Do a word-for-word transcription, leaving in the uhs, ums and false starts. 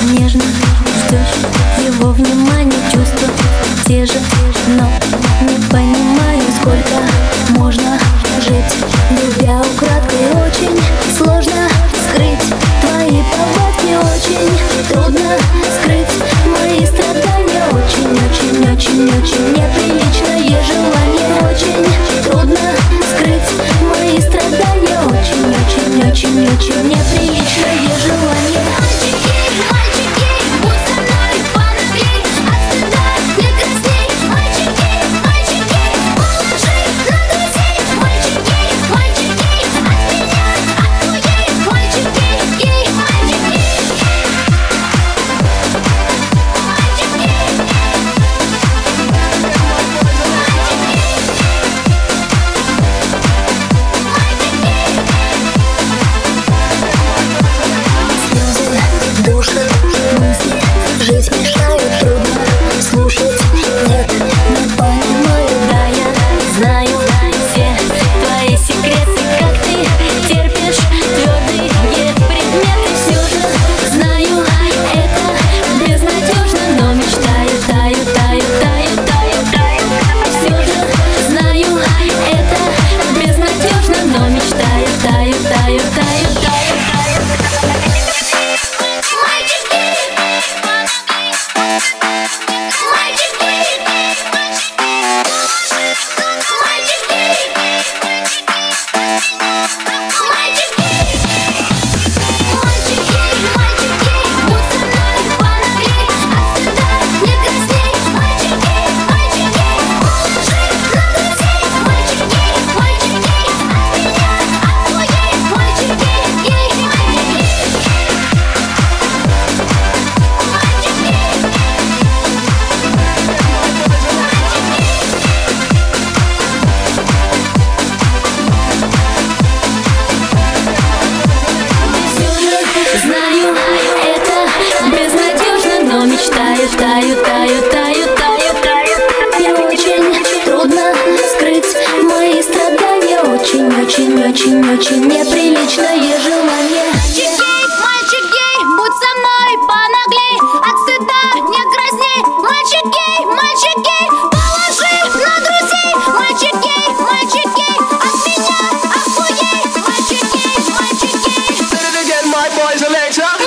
нежно ждешь его внимания, чувства те же, но не понимаю, сколько можно жить, любя украдкой. Очень сложно скрыть твои повадки, очень трудно скрыть мои страдания. Очень-очень-очень-очень неприличное желание, очень трудно скрыть мои страдания. Очень-очень-очень-очень неприличное желание. Жить мешает, трудно слушать, нет, не понимаю. Да, я знаю все твои секреты, как ты терпишь твердые предметы. Все же знаю, это безнадежно, но мечтаю, таю, таю, таю, таю, таю. Все же знаю, это безнадежно, но мечтаю, таю, таю, таю, таю, таю. Знаю, это безнадежно, но мечтаю, таю, таю, таю, таю, таю. И очень трудно скрыть мои страдания. Очень-очень-очень-очень неприличное желание. Мальчик гей, мальчик гей, будь со мной понаглей, от стыда не красней. Мальчик гей, мальчик гей, положи на друзей. Мальчик гей, мальчик гей, от меня охуей. Мальчик гей, мальчик гей. Say it again, my boys, Alexa.